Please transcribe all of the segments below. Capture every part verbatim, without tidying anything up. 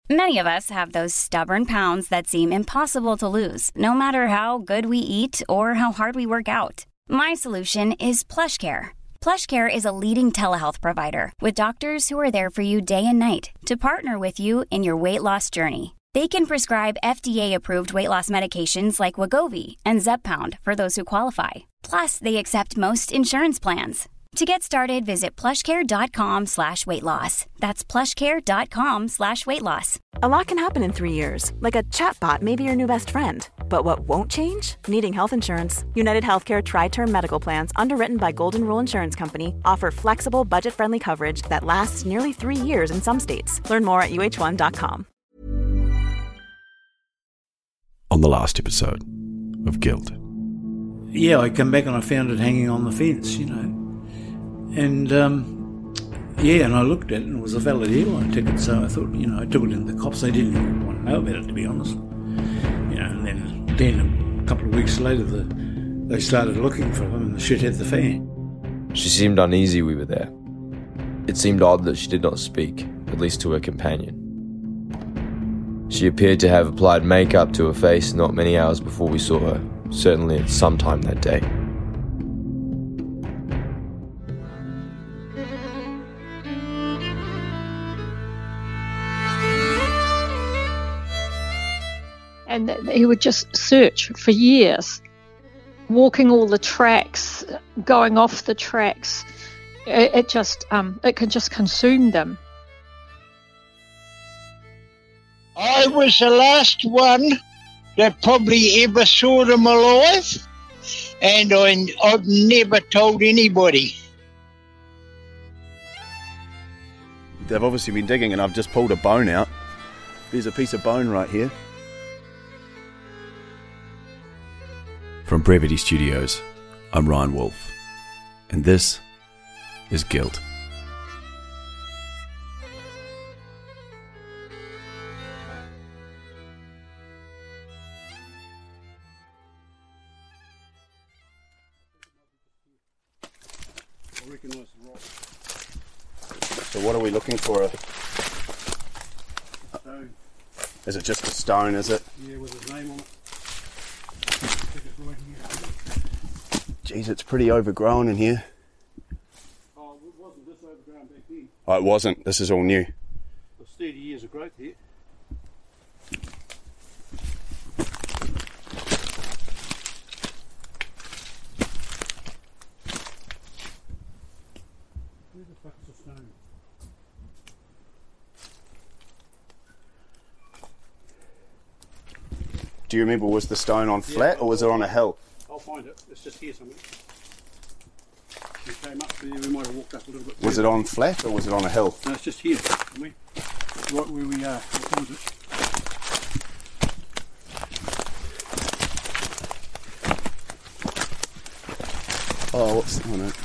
Many of us have those stubborn pounds that seem impossible to lose, no matter how good we eat or how hard we work out. My solution is PlushCare. PlushCare is a leading telehealth provider with doctors who are there for you day and night to partner with you in your weight loss journey. They can prescribe F D A-approved weight loss medications like Wegovy and Zepbound for those who qualify. Plus, they accept most insurance plans. To get started, visit plushcare.com slash weight loss. That's plushcare.com slash weight loss. A lot can happen in three years, like a chatbot may be your new best friend. But what won't change? Needing health insurance. United Healthcare Tri-Term Medical Plans, underwritten by Golden Rule Insurance Company, offer flexible, budget-friendly coverage that lasts nearly three years in some states. Learn more at U H one dot com. On the last episode of Guilt. Yeah, I come back and I found it hanging on the fence, you know. And, um, yeah, and I looked at it and it was a valid airline ticket, so I thought, you know, I took it into the cops. They didn't even want to know about it, to be honest. You know, and then, then a couple of weeks later, the, they started looking for him and the shit hit the fan. She seemed uneasy we were there. It seemed odd that she did not speak, at least to her companion. She appeared to have applied makeup to her face not many hours before we saw her, certainly at some time that day. And he would just search for years, walking all the tracks, going off the tracks. It, it just, um, it could just consume them. I was the last one that probably ever saw them alive, and I, I've never told anybody. They've obviously been digging, and I've just pulled a bone out. There's a piece of bone right here. From Brevity Studios, I'm Ryan Wolf, and this is Guilt. So what are we looking for? A stone. Is it just a stone, is it? Yeah, with his name on it. Jeez, it's pretty overgrown in here. Oh, wasn't this overgrown back then? Oh, it wasn't. This is all new. There's thirty years of growth here. Where the fuck's the stone? Do you remember, was the stone on flat, yeah, or was it on a hill? I'll find it. It's just here somewhere. We came up there, we might have walked up a little bit. Was it on flat or was it on a hill? No, it's just here. Right where we are. What was it? Oh, what's... Oh, no.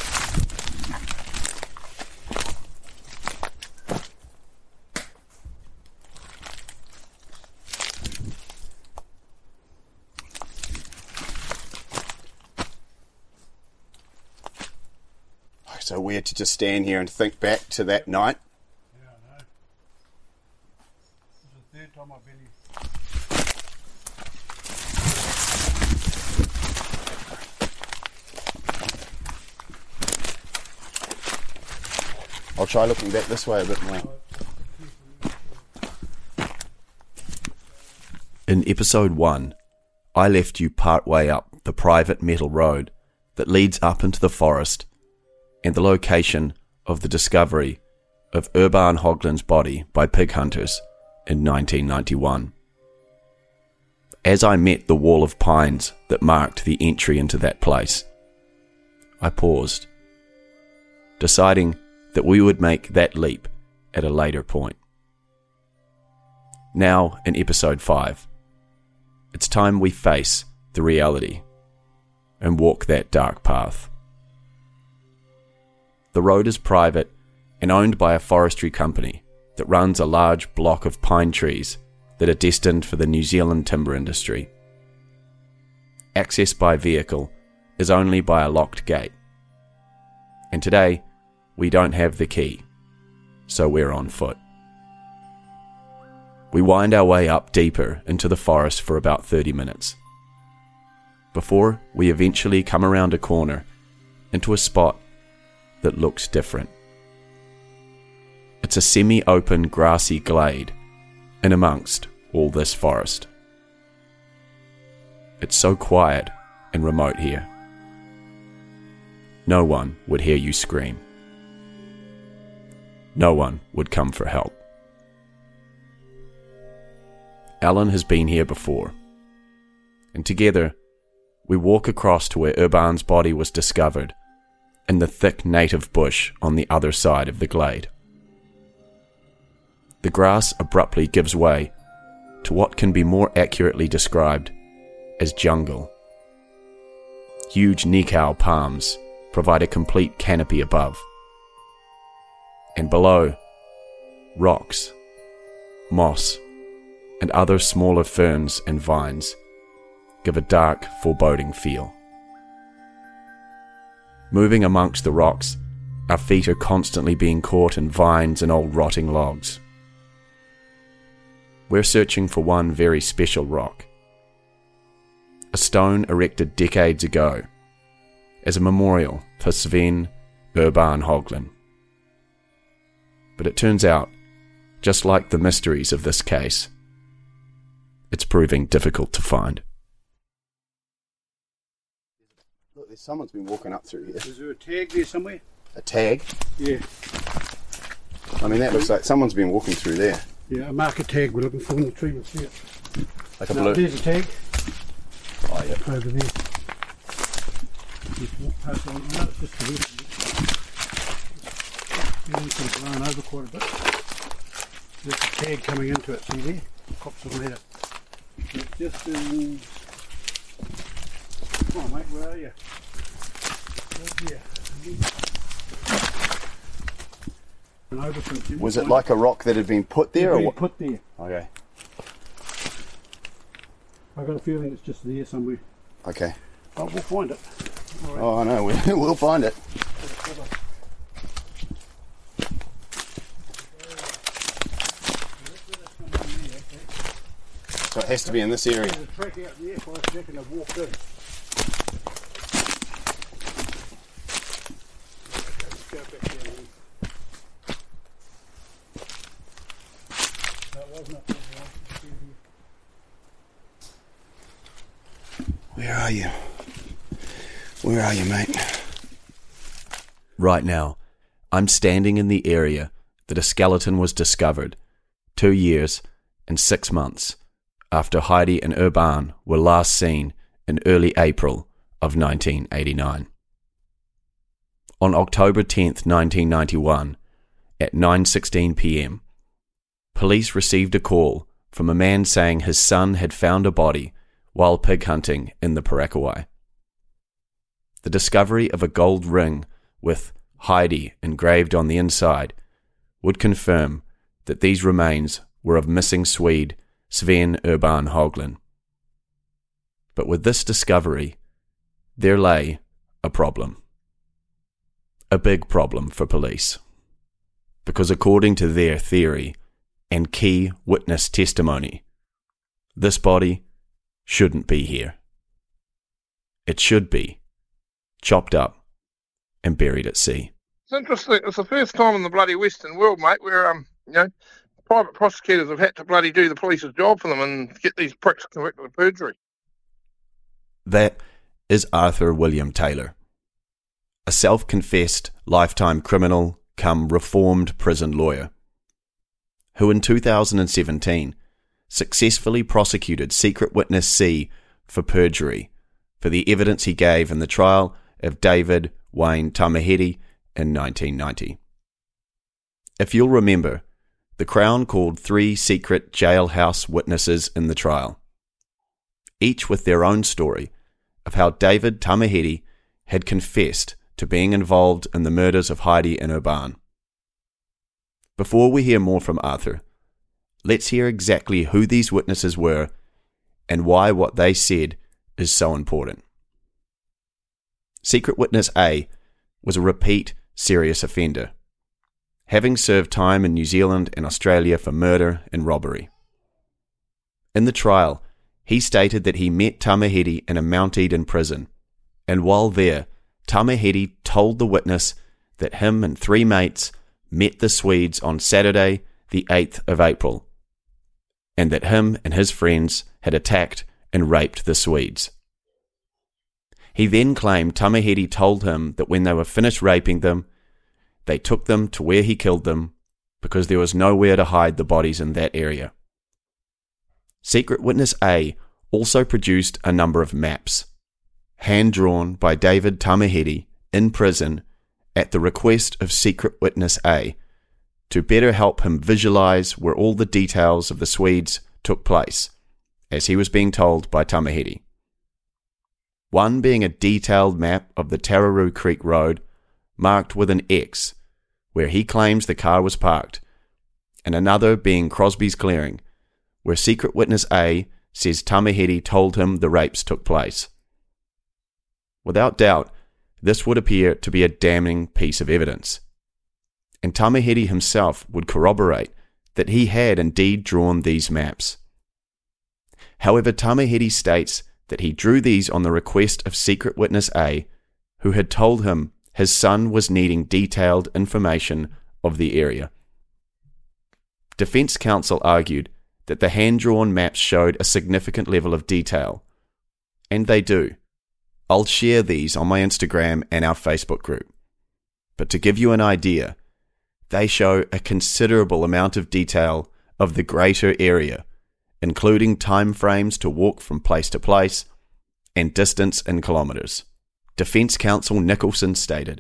So weird to just stand here and think back to that night. Yeah, I know. This is the third time I've been here. I'll try looking back this way a bit more. In episode one, I left you part way up the private metal road that leads up into the forest and the location of the discovery of Urban Hoglin's body by pig hunters in nineteen ninety-one. As I met the wall of pines that marked the entry into that place, I paused, deciding that we would make that leap at a later point. Now, in episode five, it's time we face the reality and walk that dark path. The road is private and owned by a forestry company that runs a large block of pine trees that are destined for the New Zealand timber industry. Access by vehicle is only by a locked gate. And today, we don't have the key, so we're on foot. We wind our way up deeper into the forest for about thirty minutes, before we eventually come around a corner into a spot that looks different. It's a semi-open grassy glade in amongst all this forest. It's so quiet and remote here. No one would hear you scream. No one would come for help. Alan has been here before, and together we walk across to where Urban's body was discovered, in the thick native bush on the other side of the glade. The grass abruptly gives way to what can be more accurately described as jungle. Huge nikau palms provide a complete canopy above, and below, rocks, moss, and other smaller ferns and vines give a dark, foreboding feel. Moving amongst the rocks, our feet are constantly being caught in vines and old rotting logs. We're searching for one very special rock, a stone erected decades ago as a memorial for Sven Urban Haugland. But it turns out, just like the mysteries of this case, it's proving difficult to find. Look, there's someone's been walking up through here. Is there a tag there somewhere? A tag? Yeah. I mean, that looks like someone's been walking through there. Yeah, a marker tag we're looking for in the tree. Let's see it. Like a No, blue. there's a tag. Oh, yeah. Over there. Just walk past on. No, it's just the rest of it. Yeah, it's been blown over quite a bit. There's a tag coming into it, see there? Cops have made it. It's just in... Come on, mate, where are you? Right here. An overprint. Was it like a rock that had been put there, or what? Put there. Okay. I've got a feeling it's just there somewhere. Okay. Oh, we'll find it. All right. Oh, I know. We, we'll find it. So it has to be in this area. There's a track out there, so I reckon I've walked in. Let's go back down there. That wasn't up there, Where are you? Where are you, mate? Right now, I'm standing in the area that a skeleton was discovered two years and six months after Heidi and Urban were last seen in early April of nineteen eighty-nine. On October tenth, nineteen ninety-one, at nine sixteen p.m, police received a call from a man saying his son had found a body while pig hunting in the Parakawai. The discovery of a gold ring with Heidi engraved on the inside would confirm that these remains were of missing Swede Sven Urban Haugland. But with this discovery, there lay a problem. A big problem for police. Because according to their theory and key witness testimony, this body shouldn't be here. It should be chopped up and buried at sea. It's interesting. It's the first time in the bloody Western world, mate, where um, you know, private prosecutors have had to bloody do the police's job for them and get these pricks convicted of perjury. That is Arthur William Taylor, a self-confessed lifetime criminal come reformed prison lawyer, who in two thousand seventeen successfully prosecuted Secret Witness C for perjury for the evidence he gave in the trial of David Wayne Tamihere in nineteen ninety. If you'll remember, the Crown called three secret jailhouse witnesses in the trial, each with their own story of how David Tamihere had confessed to being involved in the murders of Heidi and Urban. Before we hear more from Arthur, let's hear exactly who these witnesses were and why what they said is so important. Secret Witness A was a repeat serious offender, having served time in New Zealand and Australia for murder and robbery. In the trial, he stated that he met Tamahedi in a Mount Eden prison, and while there, Tamahedi told the witness that him and three mates met the Swedes on Saturday, the eighth of April, and that him and his friends had attacked and raped the Swedes. He then claimed Tamahedi told him that when they were finished raping them, they took them to where he killed them because there was nowhere to hide the bodies in that area. Secret Witness A also produced a number of maps, hand-drawn by David Tamahedi in prison at the request of Secret Witness A, to better help him visualize where all the details of the Swedes took place, as he was being told by Tamahedi. One being a detailed map of the Tararoo Creek Road, marked with an X, where he claims the car was parked, and another being Crosby's Clearing, where Secret Witness A says Tamahedi told him the rapes took place. Without doubt, this would appear to be a damning piece of evidence, and Tamahedi himself would corroborate that he had indeed drawn these maps. However, Tamahedi states that he drew these on the request of Secret Witness A, who had told him his son was needing detailed information of the area. Defence counsel argued that the hand-drawn maps showed a significant level of detail, and they do. I'll share these on my Instagram and our Facebook group. But to give you an idea, they show a considerable amount of detail of the greater area, including time frames to walk from place to place and distance in kilometres. Defence counsel Nicholson stated,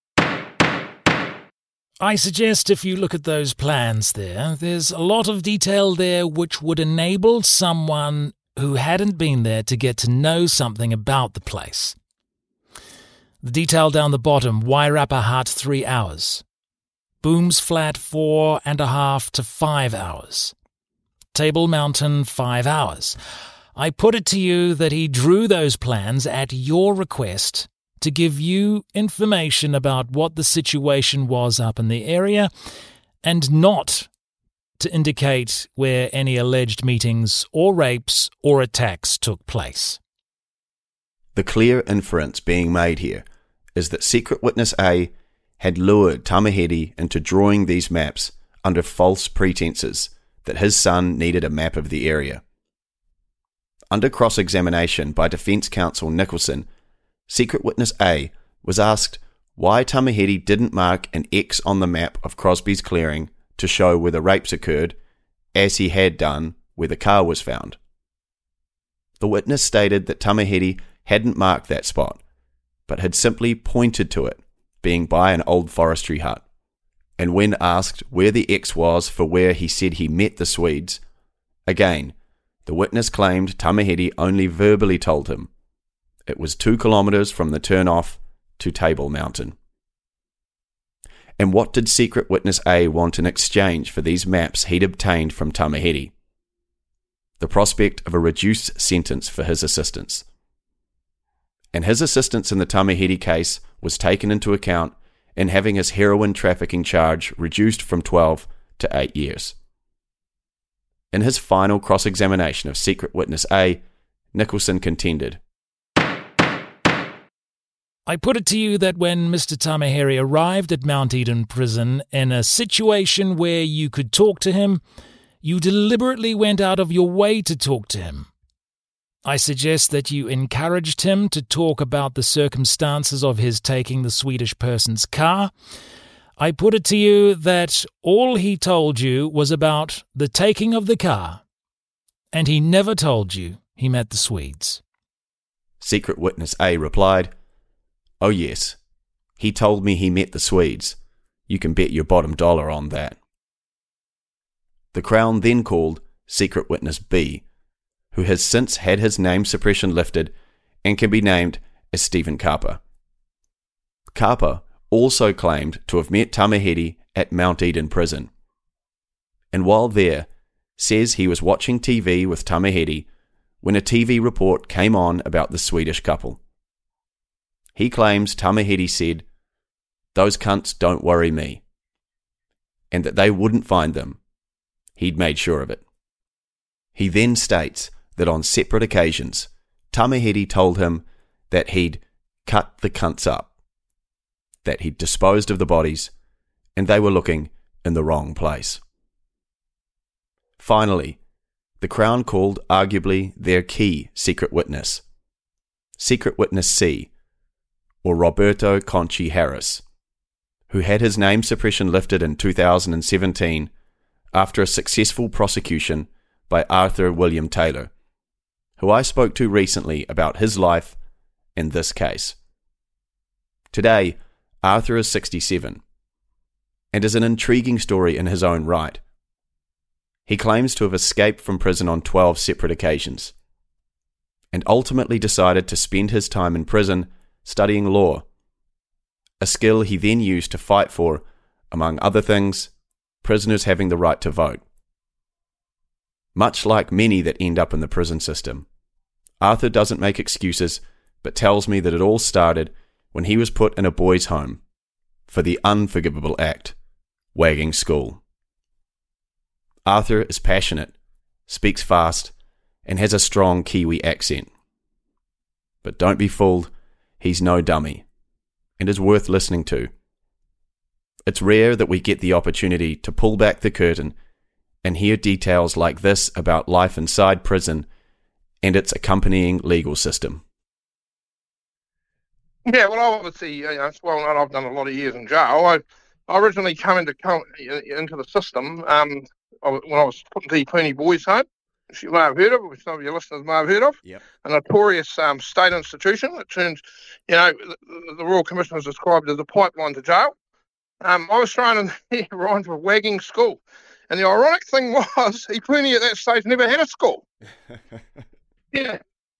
I suggest if you look at those plans there, there's a lot of detail there which would enable someone who hadn't been there to get to know something about the place. The detail down the bottom, Wairapa Hut three hours. Booms Flat four and a half to five hours. Table Mountain five hours. I put it to you that he drew those plans at your request to give you information about what the situation was up in the area and not to indicate where any alleged meetings or rapes or attacks took place. The clear inference being made here is that Secret Witness A had lured Tamahedi into drawing these maps under false pretenses that his son needed a map of the area. Under cross-examination by defence counsel Nicholson, Secret Witness A was asked why Tamahedi didn't mark an X on the map of Crosby's Clearing to show where the rapes occurred, as he had done where the car was found. The witness stated that Tamahedi hadn't marked that spot, but had simply pointed to it, being by an old forestry hut. And when asked where the X was for where he said he met the Swedes, again, the witness claimed Tamahedi only verbally told him it was two kilometres from the turn-off to Table Mountain. And what did Secret Witness A want in exchange for these maps he'd obtained from Tamahedi? The prospect of a reduced sentence for his assistance. And his assistance in the Tamahedi case was taken into account in having his heroin trafficking charge reduced from twelve to eight years. In his final cross-examination of Secret Witness A, Nicholson contended, I put it to you that when Mister Tamahedi arrived at Mount Eden Prison in a situation where you could talk to him, you deliberately went out of your way to talk to him. I suggest that you encouraged him to talk about the circumstances of his taking the Swedish person's car. I put it to you that all he told you was about the taking of the car, and he never told you he met the Swedes. Secret Witness A replied, Oh yes, he told me he met the Swedes. You can bet your bottom dollar on that. The Crown then called Secret Witness B, who has since had his name suppression lifted and can be named as Stephen Karpa. Karpa also claimed to have met Tamahedi at Mount Eden Prison, and while there, says he was watching T V with Tamahedi when a T V report came on about the Swedish couple. He claims Tamahedi said, "Those cunts don't worry me," and that they wouldn't find them. He'd made sure of it. He then states that on separate occasions, Tamahedi told him that he'd cut the cunts up, that he'd disposed of the bodies, and they were looking in the wrong place. Finally, the Crown called arguably their key secret witness, Secret Witness C, or Roberto Conchi Harris, who had his name suppression lifted in two thousand seventeen after a successful prosecution by Arthur William Taylor, who I spoke to recently about his life and this case. Today, Arthur is sixty-seven, and is an intriguing story in his own right. He claims to have escaped from prison on twelve separate occasions, and ultimately decided to spend his time in prison studying law, a skill he then used to fight for, among other things, prisoners having the right to vote. Much like many that end up in the prison system, Arthur doesn't make excuses, but tells me that it all started when he was put in a boys' home for the unforgivable act, wagging school. Arthur is passionate, speaks fast, and has a strong Kiwi accent. But don't be fooled, he's no dummy, and is worth listening to. It's rare that we get the opportunity to pull back the curtain and hear details like this about life inside prison and its accompanying legal system. Yeah, well, obviously, you know, it's well known I've done a lot of years in jail. I, I originally came into come into the system um, when I was put into the Puni Boys Home, which you may have heard of, which some of your listeners may have heard of. Yep. A notorious um, state institution. It turns, you know, the, the Royal Commission was described as a pipeline to jail. Um, I was thrown in there, Ryan, for wagging school. And the ironic thing was, he Puni at that stage never had a school. yeah.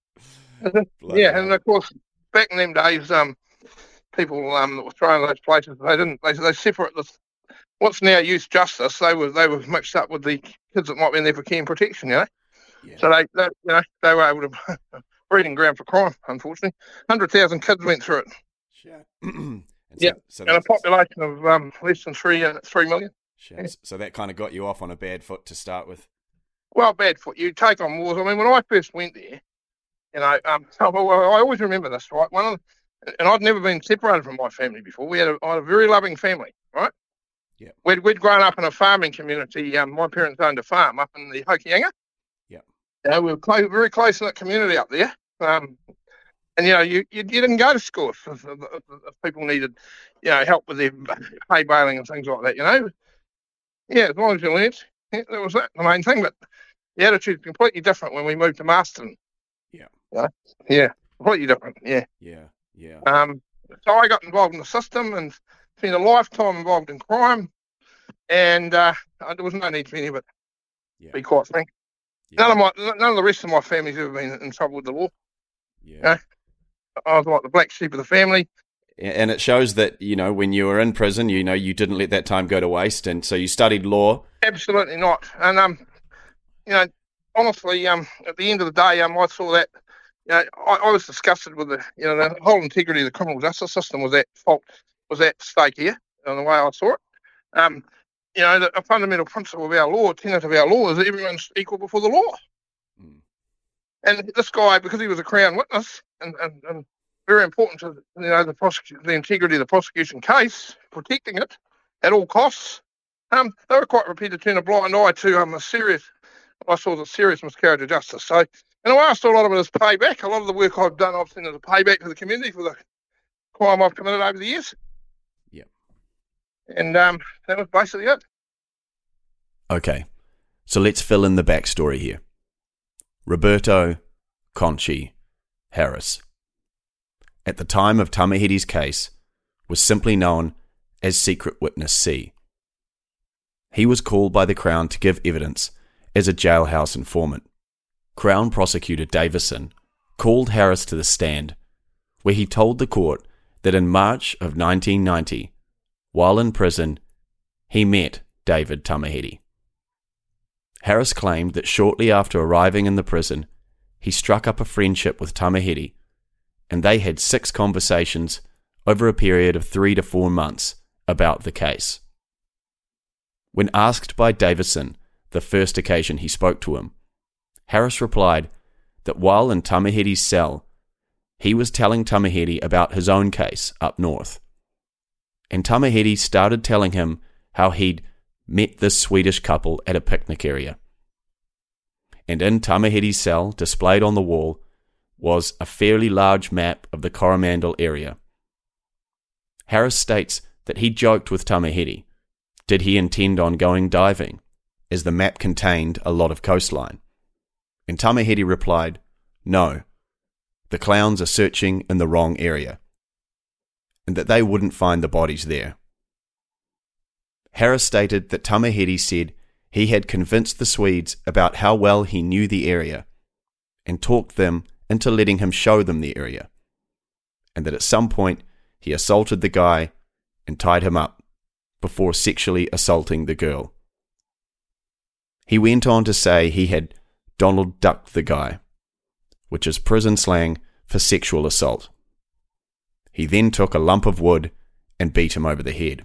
yeah, and of course, back in them days, um, people um, that were thrown in those places, they didn't, they, they separate this, what's now youth justice, they were they were mixed up with the kids that might be in there for care and protection, you know. Yeah. So they, they, you know, they were able to, breeding ground for crime, unfortunately. one hundred thousand kids went through it. Sure. and so, yeah, so and a population of um, less than three, uh, three million. Sure. Yeah. So that kind of got you off on a bad foot to start with? Well, bad foot. You take on wars. I mean, when I first went there, you know, um, I always remember this, right? One of the, and I'd never been separated from my family before. We had a, I had a very loving family, right? Yeah. We'd, we'd grown up in a farming community. Um, my parents owned a farm up in the Hokianga. Yeah. You know, we were close, very close in that community up there. Um, and, you know, you, you, you didn't go to school if, if, if, if people needed, you know, help with their hay baling and things like that, you know. Yeah, as long as you learnt, yeah, that was that, the main thing. But the attitude's completely different when we moved to Marston. Yeah. You know? Yeah, completely different, yeah. Yeah, yeah. Um, so I got involved in the system and spent a lifetime involved in crime, and uh, there was no need for any of it, yeah. to be quite frank. Yeah. None of my, none of the rest of my family's ever been in trouble with the law. Yeah. You know? I was like the black sheep of the family. And it shows that, you know, when you were in prison, you know, you didn't let that time go to waste, and so you studied law. Absolutely not. And, um, you know, honestly, um, at the end of the day, um, I saw that, you know, I, I was disgusted with the, you know, the whole integrity of the criminal justice system was at fault, was at stake here, in the way I saw it. Um, you know, the, a fundamental principle of our law, tenet of our law, is that everyone's equal before the law. Mm. And this guy, because he was a Crown witness, and, and, and very important to, you know, the prosecution, the integrity of the prosecution case, protecting it at all costs, um, they were quite prepared to turn a blind eye to um, a serious, I saw a serious miscarriage of justice. So, in a way, I saw a lot of it as payback. A lot of the work I've done, I've seen as a payback to the community for the crime I've committed over the years. Yeah. And um, that was basically it. Okay, so let's fill in the backstory here. Roberto Conchi Harris, at the time of Tamahedi's case, was simply known as Secret Witness C. He was called by the Crown to give evidence as a jailhouse informant. Crown Prosecutor Davison called Harris to the stand, where he told the court that in March of nineteen ninety, while in prison, he met David Tamahedi. Harris claimed that shortly after arriving in the prison, he struck up a friendship with Tamahedi, and they had six conversations over a period of three to four months about the case. When asked by Davison the first occasion he spoke to him, Harris replied that while in Tamahedi's cell, he was telling Tamahedi about his own case up north. And Tamahedi started telling him how he'd met this Swedish couple at a picnic area. And in Tamahedi's cell, displayed on the wall, was a fairly large map of the Coromandel area. Harris states that he joked with Tamahedi, did he intend on going diving, as the map contained a lot of coastline. And Tamahedi replied, no, the clowns are searching in the wrong area, and that they wouldn't find the bodies there. Harris stated that Tamahedi said he had convinced the Swedes about how well he knew the area, and talked them into letting him show them the area, and that at some point he assaulted the guy and tied him up before sexually assaulting the girl. He went on to say he had Donald ducked the guy, which is prison slang for sexual assault. He then took a lump of wood and beat him over the head.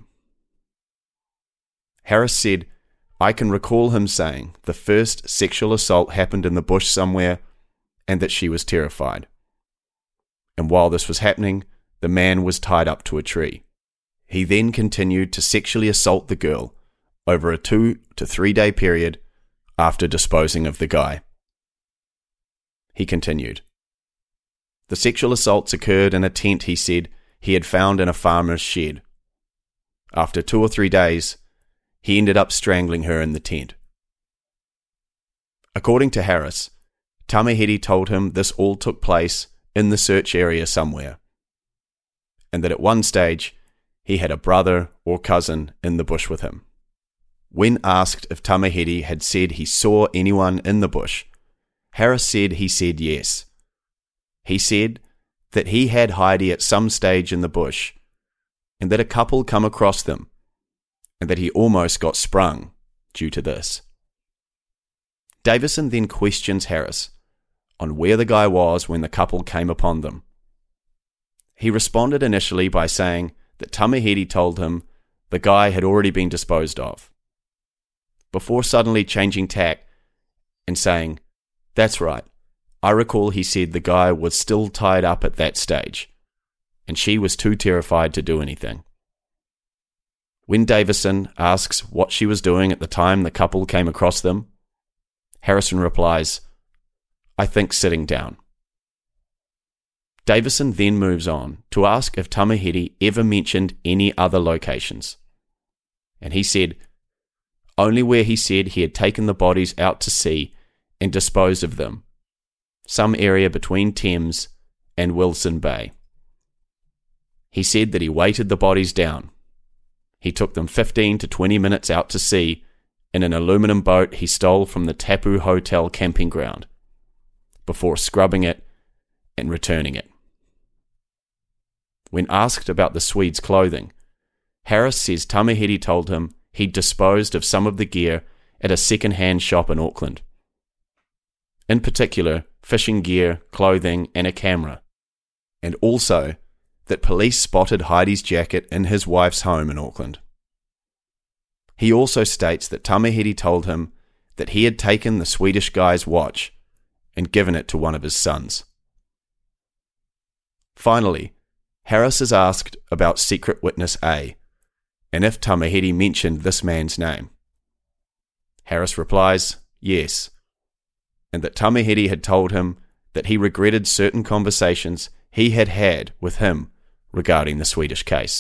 Harris said, I can recall him saying the first sexual assault happened in the bush somewhere and that she was terrified. And while this was happening, the man was tied up to a tree. He then continued to sexually assault the girl over a two to three day period after disposing of the guy. He continued. The sexual assaults occurred in a tent he said he had found in a farmer's shed. After two or three days, he ended up strangling her in the tent. According to Harris, Tamahedi told him this all took place in the search area somewhere, and that at one stage he had a brother or cousin in the bush with him. When asked if Tamahedi had said he saw anyone in the bush, Harris said he said yes. He said that he had Heidi at some stage in the bush, and that a couple come across them, and that he almost got sprung due to this. Davison then questions Harris on where the guy was when the couple came upon them. He responded initially by saying that Tamahedi told him the guy had already been disposed of, before suddenly changing tack and saying, that's right, I recall he said the guy was still tied up at that stage, and she was too terrified to do anything. When Davison asks what she was doing at the time the couple came across them, Harrison replies, I think sitting down. Davison then moves on to ask if Tamahedi ever mentioned any other locations. And he said, only where he said he had taken the bodies out to sea and disposed of them, some area between Thames and Wilson Bay. He said that he weighted the bodies down. He took them fifteen to twenty minutes out to sea in an aluminum boat he stole from the Tapu Hotel camping ground, before scrubbing it and returning it. When asked about the Swedes' clothing, Harris says Tamahedi told him he'd disposed of some of the gear at a second-hand shop in Auckland. In particular, fishing gear, clothing, and a camera. And also that police spotted Heidi's jacket in his wife's home in Auckland. He also states that Tamahedi told him that he had taken the Swedish guy's watch and given it to one of his sons. Finally, Harris is asked about Secret Witness A, and if Tamahedi mentioned this man's name. Harris replies, yes, and that Tamahedi had told him that he regretted certain conversations he had had with him regarding the Swedish case.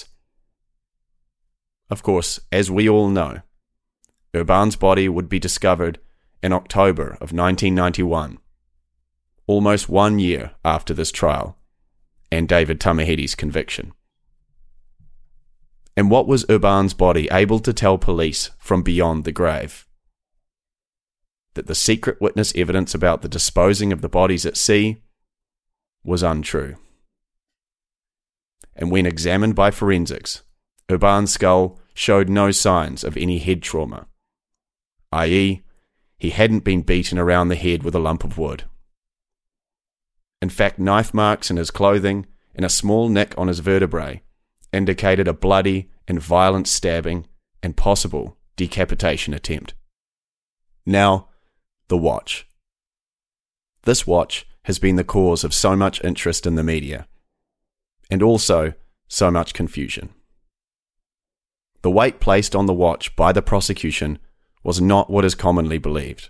Of course, as we all know, Urban's body would be discovered in October of nineteen ninety-one, almost one year after this trial and David Tamahedi's conviction. And what was Urban's body able to tell police from beyond the grave? That the secret witness evidence about the disposing of the bodies at sea was untrue. And when examined by forensics, Urban's skull showed no signs of any head trauma, that is, he hadn't been beaten around the head with a lump of wood. In fact, knife marks in his clothing and a small nick on his vertebrae indicated a bloody and violent stabbing and possible decapitation attempt. Now, the watch. This watch has been the cause of so much interest in the media, and also so much confusion. The weight placed on the watch by the prosecution was not what is commonly believed.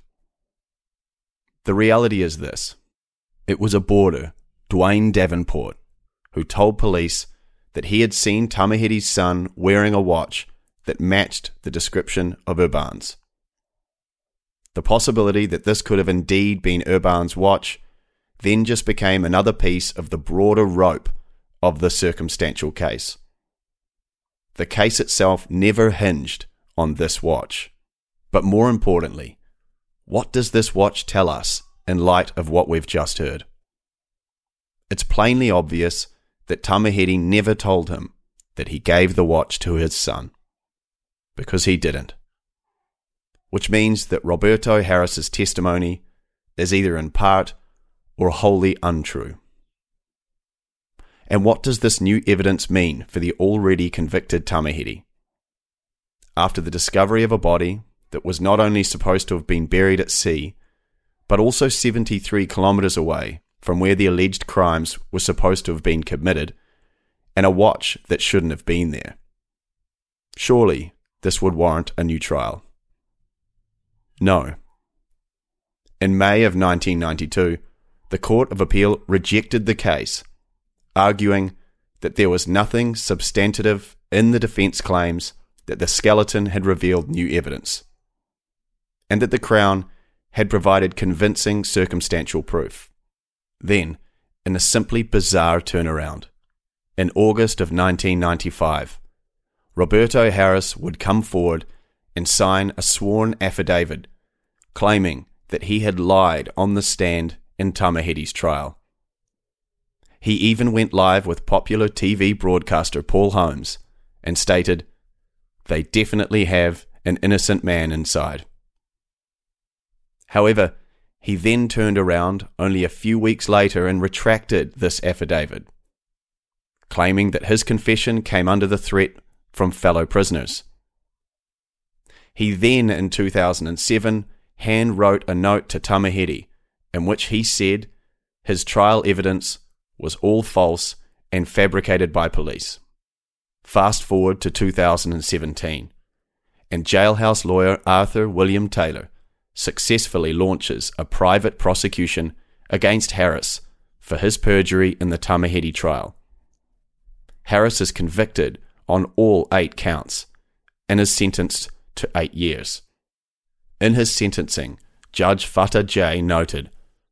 The reality is this: it was a boarder, Dwayne Davenport, who told police that he had seen Tamaheri's son wearing a watch that matched the description of Urban's. The possibility that this could have indeed been Urban's watch then just became another piece of the broader rope of the circumstantial case. The case itself never hinged on this watch. But more importantly, what does this watch tell us in light of what we've just heard? It's plainly obvious that Tamaheri never told him that he gave the watch to his son, because he didn't. Which means that Roberto Harris's testimony is either in part or wholly untrue. And what does this new evidence mean for the already convicted Tamaheri? After the discovery of a body that was not only supposed to have been buried at sea, but also seventy-three kilometres away from where the alleged crimes were supposed to have been committed, and a watch that shouldn't have been there. Surely this would warrant a new trial. No. In May of nineteen ninety-two, the Court of Appeal rejected the case, arguing that there was nothing substantive in the defence claims that the skeleton had revealed new evidence, and that the Crown had provided convincing circumstantial proof. Then, in a simply bizarre turnaround, in August of nineteen ninety-five, Roberto Harris would come forward and sign a sworn affidavit claiming that he had lied on the stand in Tamaheri's trial. He even went live with popular T V broadcaster Paul Holmes and stated, "They definitely have an innocent man inside." However, he then turned around only a few weeks later and retracted this affidavit, claiming that his confession came under the threat from fellow prisoners. He then, in two thousand seven, hand-wrote a note to Tamaheri in which he said his trial evidence was all false and fabricated by police. Fast forward to two thousand seventeen, and jailhouse lawyer Arthur William Taylor successfully launches a private prosecution against Harris for his perjury in the Tamaheri trial. Harris is convicted on all eight counts and is sentenced to eight years. In his sentencing, Judge Fata J noted,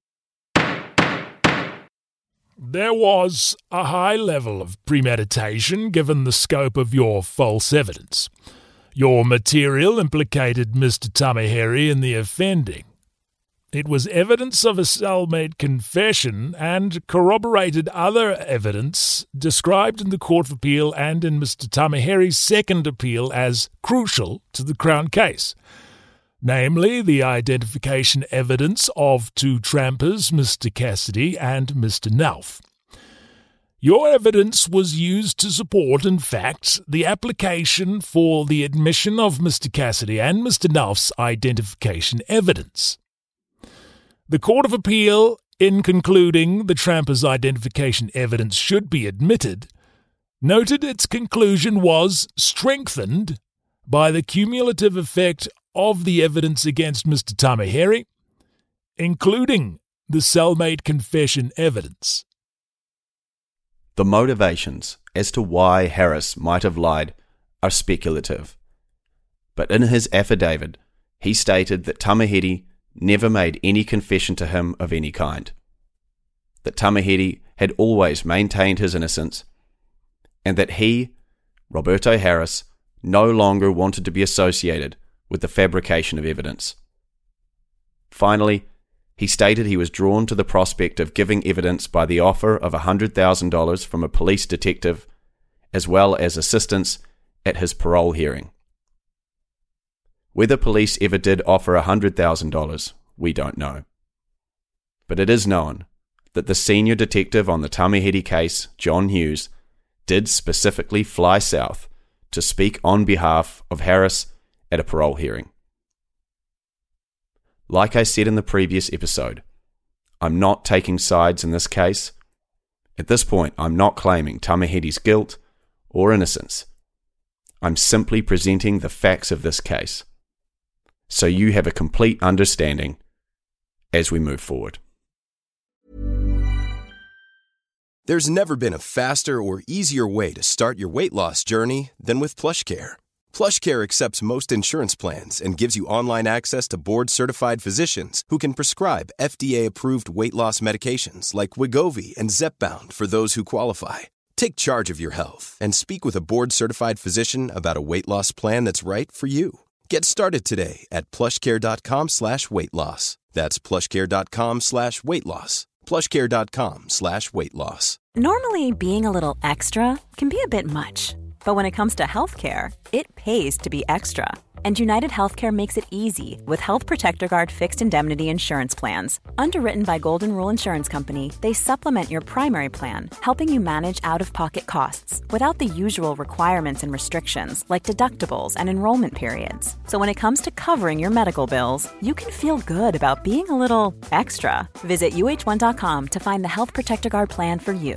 "There was a high level of premeditation given the scope of your false evidence. Your material implicated Mister Tamaheri in the offending. It was evidence of a cellmate confession and corroborated other evidence described in the Court of Appeal and in Mister Tamaheri's second appeal as crucial to the Crown case, namely the identification evidence of two trampers, Mister Cassidy and Mister Nauf. Your evidence was used to support, in fact, the application for the admission of Mister Cassidy and Mister Nauf's identification evidence. The Court of Appeal, in concluding the trampers' identification evidence should be admitted, noted its conclusion was strengthened by the cumulative effect of the evidence against Mister Tamaheri, including the cellmate confession evidence." The motivations as to why Harris might have lied are speculative, but in his affidavit he stated that Tamaheri never made any confession to him of any kind, that Tamaheri had always maintained his innocence, and that he, Roberto Harris, no longer wanted to be associated with the fabrication of evidence. Finally, he stated he was drawn to the prospect of giving evidence by the offer of one hundred thousand dollars from a police detective, as well as assistance at his parole hearing. Whether police ever did offer one hundred thousand dollars, we don't know. But it is known that the senior detective on the Tamaheri case, John Hughes, did specifically fly south to speak on behalf of Harris at a parole hearing. Like I said in the previous episode, I'm not taking sides in this case. At this point, I'm not claiming Tamahere's guilt or innocence. I'm simply presenting the facts of this case, so you have a complete understanding as we move forward. There's never been a faster or easier way to start your weight loss journey than with PlushCare. PlushCare accepts most insurance plans and gives you online access to board-certified physicians who can prescribe F D A-approved weight loss medications like Wegovy and Zepbound for those who qualify. Take charge of your health and speak with a board-certified physician about a weight loss plan that's right for you. Get started today at plushcare.com slash weight loss. That's plushcare.com slash weight loss. plushcare.com slash weight loss. Normally, being a little extra can be a bit much. But when it comes to healthcare, it pays to be extra. And United Healthcare makes it easy with Health Protector Guard fixed indemnity insurance plans. Underwritten by Golden Rule Insurance Company, they supplement your primary plan, helping you manage out-of-pocket costs without the usual requirements and restrictions like deductibles and enrollment periods. So when it comes to covering your medical bills, you can feel good about being a little extra. Visit U H one dot com to find the Health Protector Guard plan for you.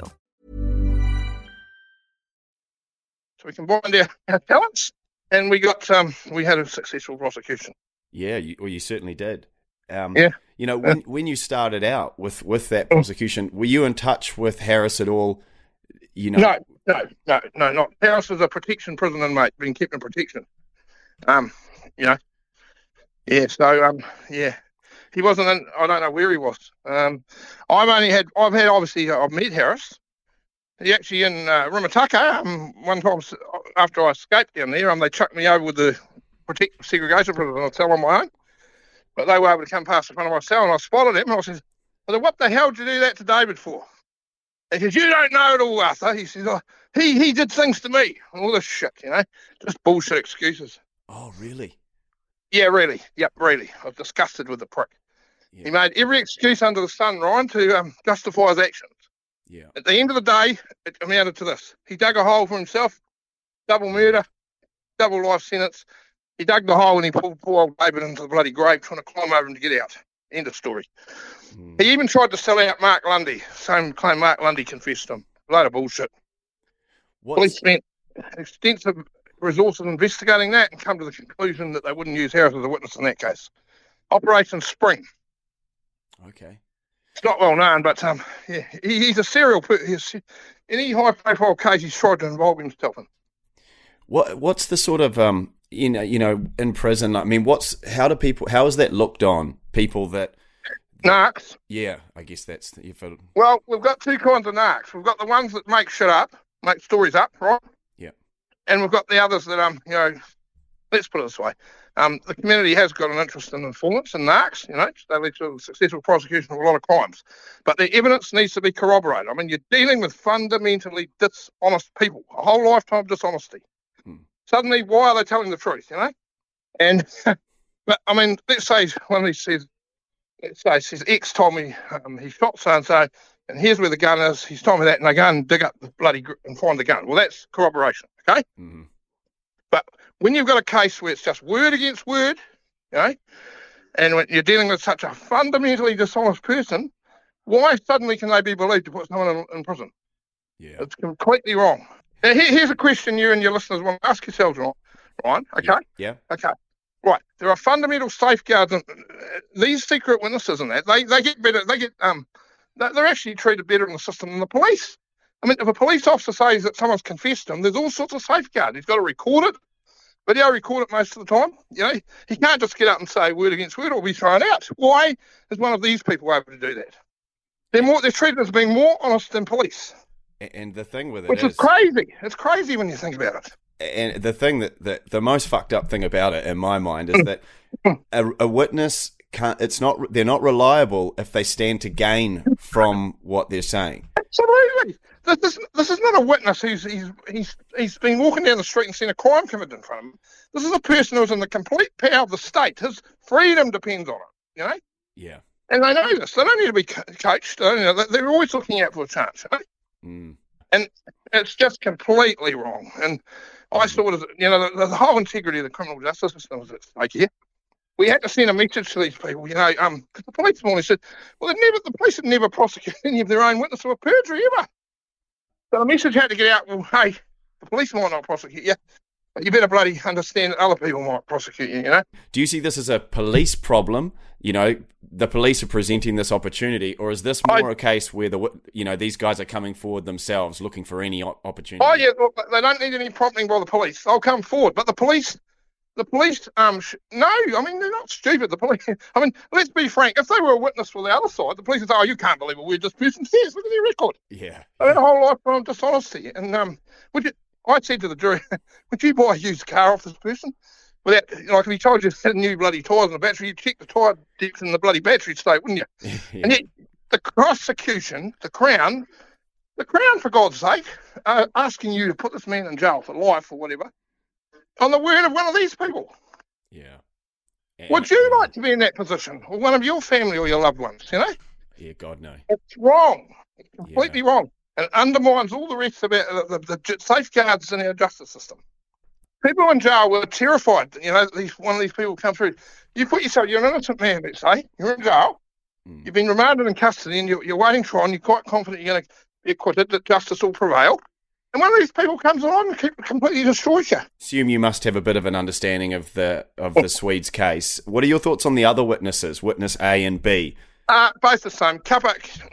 So we combined our, our talents, and we got um, we had a successful prosecution. Yeah, you, well, you certainly did. Um, yeah. You know, when when you started out with, with that prosecution, were you in touch with Harris at all? You know, no, no, no, no, not Harris was a protection prison inmate, being kept in protection. Um, you know, yeah. So um, yeah, he wasn't in. I don't know where he was. Um, I've only had. I've had obviously. I've met Harris. He actually in uh, Rimataka, um, one time after I escaped down there, um, they chucked me over with the protective segregation prison on a cell on my own. But they were able to come past in front of my cell, and I spotted him, and I said, I said, what the hell did you do that to David for? He says, you don't know it all, Arthur. He says, oh, he, he did things to me. And all this shit, you know, just bullshit excuses. Oh, really? Yeah, really. Yep, really. I was disgusted with the prick. Yeah. He made every excuse under the sun, Ryan, to um, justify his actions. Yeah. At the end of the day, it amounted to this. He dug a hole for himself, double murder, double life sentence. He dug the hole and he pulled poor old David into the bloody grave trying to climb over him to get out. End of story. Mm. He even tried to sell out Mark Lundy. Same claim Mark Lundy confessed to him. A load of bullshit. What's... Police spent extensive resources investigating that and come to the conclusion that they wouldn't use Harris as a witness in that case. Operation Spring. Okay. It's not well known, but um, yeah, he, he's a serial. He's, any high-profile case he's tried to involve himself in. What What's the sort of um, you know, you know, in prison? I mean, what's how do people? How is that looked on? People that narcs. Yeah, I guess that's if it... Well, we've got two kinds of narcs. We've got the ones that make shit up, make stories up, right? Yeah. And we've got the others that um, you know, let's put it this way. Um, the community has got an interest in informants and narcs, you know, they lead to a successful prosecution of a lot of crimes. But the evidence needs to be corroborated. I mean, you're dealing with fundamentally dishonest people, a whole lifetime of dishonesty. Hmm. Suddenly, why are they telling the truth, you know? And, but, I mean, let's say one of these says, let's say his ex told me um, he shot so-and-so, and here's where the gun is, he's told me that, and they go and dig up the bloody, gr- and find the gun. Well, that's corroboration, okay? Mm-hmm. But when you've got a case where it's just word against word, you know, and when you're dealing with such a fundamentally dishonest person, why suddenly can they be believed to put someone in, in prison? Yeah. It's completely wrong. Now, here, here's a question you and your listeners want to ask yourselves, Ryan, okay? Yeah. yeah. Okay. Right. There are fundamental safeguards, and uh, these secret witnesses and that, they, they get better, they get, um, they're actually treated better in the system than the police. I mean, if a police officer says that someone's confessed to him, there's all sorts of safeguards. He's got to record it, video record it most of the time. You know, he can't just get up and say word against word or be thrown out. Why is one of these people able to do that? They're more, they're treated as being more honest than police. And the thing with it Which is... is crazy. It's crazy when you think about it. And the thing that, that the most fucked up thing about it in my mind is that a, a witness can't, it's not, they're not reliable if they stand to gain from what they're saying. Absolutely. This, this, this is not a witness who's he's, he's he's been walking down the street and seen a crime committed in front of him. This is a person who's in the complete power of the state. His freedom depends on it, you know? Yeah. And they know this. They don't need to be coached. They don't, you know, they're always looking out for a chance, you know? Mm. And it's just completely wrong. And I sort of, you know, the, the whole integrity of the criminal justice system is at stake here. we had to send a message to these people, you know, um, because the police morning said, well, they never, the police had never prosecuted any of their own witnesses for perjury ever. So the message had to get out, well, hey, the police might not prosecute you, but you better bloody understand that other people might prosecute you, you know? Do you see this as a police problem? You know, the police are presenting this opportunity, or is this more I, a case where, the you know, these guys are coming forward themselves looking for any opportunity? Oh, yeah, look, they don't need any prompting by the police. They'll come forward, but the police... The police, um, sh- no, I mean, they're not stupid, the police. I mean, let's be frank, if they were a witness for the other side, the police would say, oh, you can't believe a word this person says, look at their record. Yeah. They had a whole lifetime of dishonesty. And um, would you, I said to the jury, would you buy a used car off this person? Without, you know, like if he told you to had new bloody tyres in the battery, you'd check the tyre depth in the bloody battery state, wouldn't you? Yeah. And yet, the prosecution, the Crown, the Crown, for God's sake, uh, asking you to put this man in jail for life or whatever, on the word of one of these people. Yeah. And, would you like to be in that position, or one of your family or your loved ones, you know? Yeah, God, no. It's wrong. It's completely yeah. wrong. And it undermines all the rest of it, the, the, the safeguards in our justice system. People in jail were terrified, you know, these one of these people come through. You put yourself, you're an innocent man, let's say, you're in jail, mm. you've been remanded in custody, and you're, you're waiting trial, and you're quite confident you're going to be acquitted, that justice will prevail. And one of these people comes along and completely destroys you. Assume you must have a bit of an understanding of the of the Swedes case. What are your thoughts on the other witnesses, witness A and B? Uh, both the same. Kappa,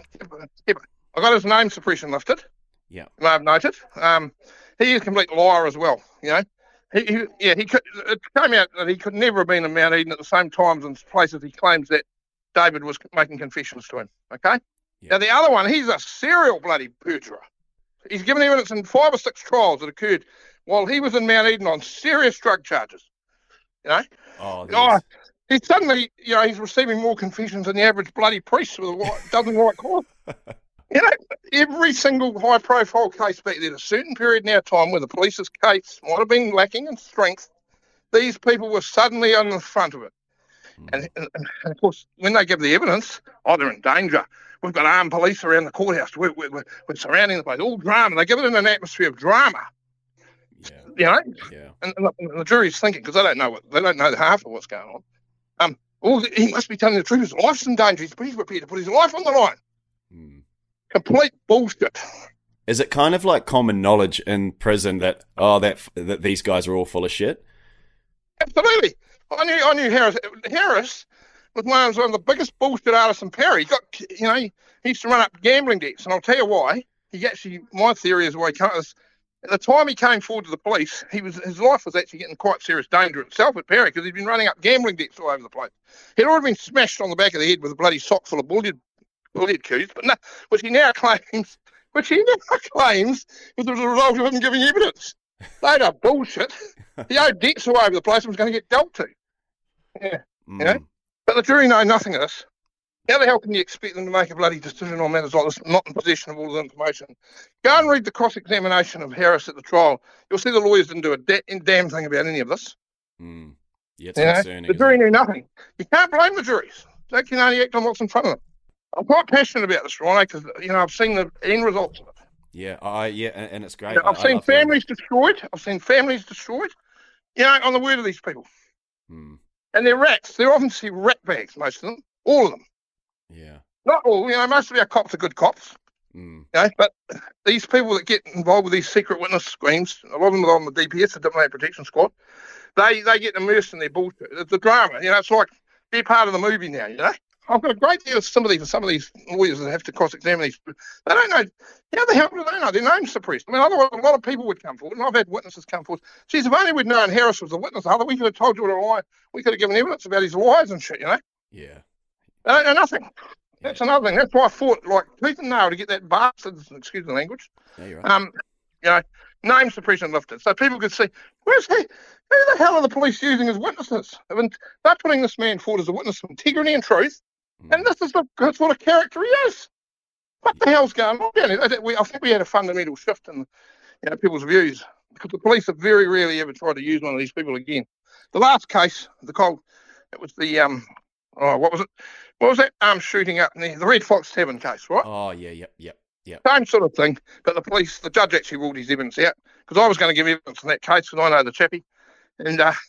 I got his name suppression lifted. Yeah, you may have noted. Um, he is a complete liar as well. You know, he, he yeah he could. It came out that he could never have been in Mount Eden at the same times and places he claims that David was making confessions to him. Okay. Yeah. Now the other one, he's a serial bloody perjurer. He's given evidence in five or six trials that occurred while he was in Mount Eden on serious drug charges. You know? Oh, oh he's suddenly, you know, he's receiving more confessions than the average bloody priest with a white, dozen white cloth. You know, every single high-profile case back then, a certain period in our time where the police's case might have been lacking in strength, these people were suddenly on the front of it. Mm. And, and, and, of course, when they give the evidence, oh, they're in danger. We've got armed police around the courthouse. We're, we're, we're surrounding the place. All drama. They give it in an atmosphere of drama. Yeah. You know? Yeah. And, and, the, and the jury's thinking, because they don't know what they don't know the half of what's going on. Um, all the, he must be telling the truth. His life's in danger. He's prepared to put his life on the line. Mm. Complete bullshit. Is it kind of like common knowledge in prison that oh that that these guys are all full of shit? Absolutely. I knew I knew Harris. Harris was one of the biggest bullshit artists in Perry. He got, you know, he used to run up gambling debts, and I'll tell you why. He actually, my theory is why he came. At the time he came forward to the police, he was his life was actually getting quite serious danger itself at Perry because he'd been running up gambling debts all over the place. He'd already been smashed on the back of the head with a bloody sock full of bullion, bullion cues, but no, which he now claims, which he now claims was the result of him giving evidence. Load of bullshit. He owed debts all over the place and was going to get dealt to. Yeah, mm. you know. But the jury know nothing of this. How the hell can you expect them to make a bloody decision on matters like this, not in possession of all the information? Go and read the cross-examination of Harris at the trial. You'll see the lawyers didn't do a da- damn thing about any of this. Mm. Yeah, it's you concerning. Know? The jury knew nothing. You can't blame the juries. They can only act on what's in front of them. I'm quite passionate about this, Ryan, because you know I've seen the end results of it. Yeah, I yeah, and, and it's great. You know, I've I, seen I families that. destroyed. I've seen families destroyed. You know, on the word of these people. Hmm. And they're rats. They're obviously rat bags, most of them. All of them. Yeah. Not all. You know, most of our cops are good cops. Mm. You know, but these people that get involved with these secret witness schemes, a lot of them are on the D P S, the Diplomatic Protection Squad, they they get immersed in their bullshit. It's the drama. You know, it's like they're part of the movie now, you know. I've got a great deal of sympathy for some of these lawyers that have to cross-examine these. They don't know. How the hell do they know? Their name's suppressed. I mean, otherwise, a lot of people would come forward, and I've had witnesses come forward. Geez, if only we'd known Harris was a witness, other we could have told you what a lie. We could have given evidence about his lies and shit, you know? Yeah. They don't know nothing. That's yeah. another thing. That's why I fought like tooth and nail to get that bastard, excuse the language, yeah, you're right. um, you know, name suppression lifted. So people could see, where's he? Who the hell are the police using as witnesses? I mean, they're putting this man forward as a witness of integrity and truth. And this is the good sort of character he is. What the hell's going on down here? I think we had a fundamental shift in, you know, people's views because the police have very rarely ever tried to use one of these people again. The last case, the cold, it was the um, oh, what was it? What was that um shooting up in the, the Red Fox Tavern case, right? Oh yeah, yep, yep, yep. Same sort of thing, but the police, the judge actually ruled his evidence out because I was going to give evidence in that case because I know the chappie, and uh, the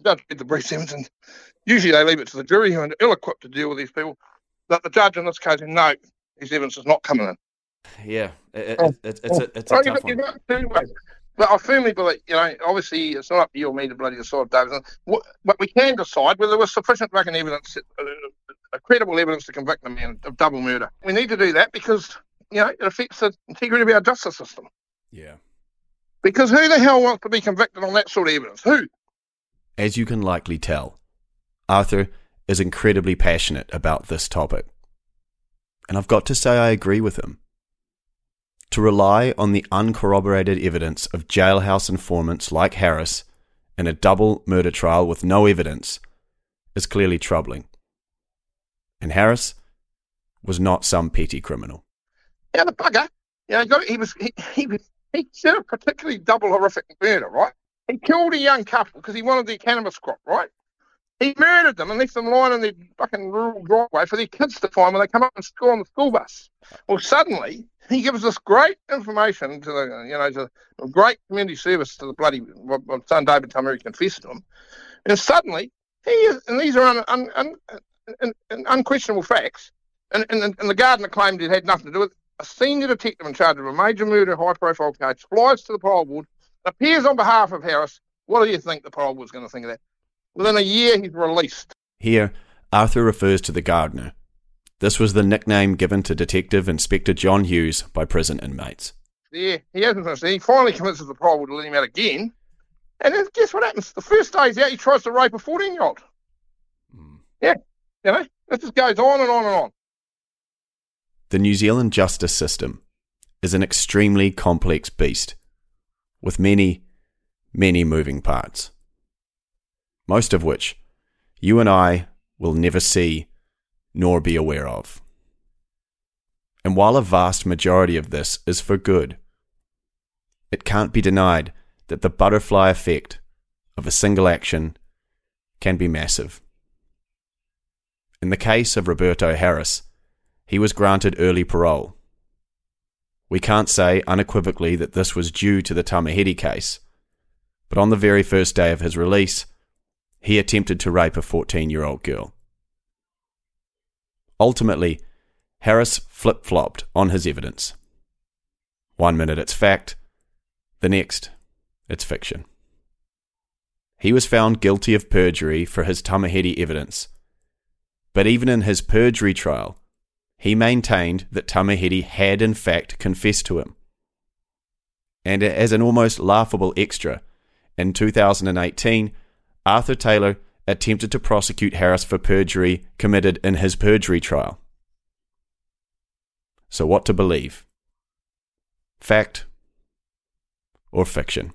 judge read the briefs, Evans, and usually they leave it to the jury who are ill-equipped to deal with these people. But the judge in this case said, no, his evidence is not coming in. Yeah, it, oh, it, it, it's oh, a, it's a oh, tough you, one. you two ways. But I firmly believe, you know, obviously it's not up to you or me to bloody decide, David. But we can decide whether there was sufficient fucking evidence, uh, credible evidence to convict the man of double murder. We need to do that because, you know, it affects the integrity of our justice system. Yeah. Because who the hell wants to be convicted on that sort of evidence? Who? As you can likely tell, Arthur is incredibly passionate about this topic. And I've got to say I agree with him. To rely on the uncorroborated evidence of jailhouse informants like Harris in a double murder trial with no evidence is clearly troubling. And Harris was not some petty criminal. Yeah, the bugger. You know, got, he was he, he was he did a particularly double horrific murder, right? He killed a young couple because he wanted their cannabis crop, right? He murdered them and left them lying in their fucking rural driveway for their kids to find when they come up and school on the school bus. Well, suddenly he gives this great information to the, you know, to a great community service to the bloody my son David Tamuri confessed to him, and suddenly he is, and these are un, un, un, un, un, unquestionable facts, and, and, and the gardener claimed it had nothing to do with it. A senior detective in charge of a major murder, high-profile case, flies to the parole board, appears on behalf of Harris. What do you think the parole board's going to think of that? Within a year, he's released. Here, Arthur refers to the gardener. This was the nickname given to Detective Inspector John Hughes by prison inmates. Yeah, he hasn't finished. He finally convinces the parole board to let him out again. And then guess what happens? The first day he's out, he tries to rape a fourteen-year-old. Mm. Yeah, you know, it just goes on and on and on. The New Zealand justice system is an extremely complex beast, with many, many moving parts, most of which you and I will never see nor be aware of. And while a vast majority of this is for good, it can't be denied that the butterfly effect of a single action can be massive. In the case of Roberto Harris, he was granted early parole. We can't say unequivocally that this was due to the Tamahedi case, but on the very first day of his release, he attempted to rape a fourteen-year-old girl. Ultimately, Harris flip-flopped on his evidence. One minute it's fact, the next it's fiction. He was found guilty of perjury for his Tamahedi evidence, but even in his perjury trial, he maintained that Tamahedi had in fact confessed to him. And as an almost laughable extra, in two thousand eighteen, Arthur Taylor attempted to prosecute Harris for perjury committed in his perjury trial. So what to believe? Fact or fiction?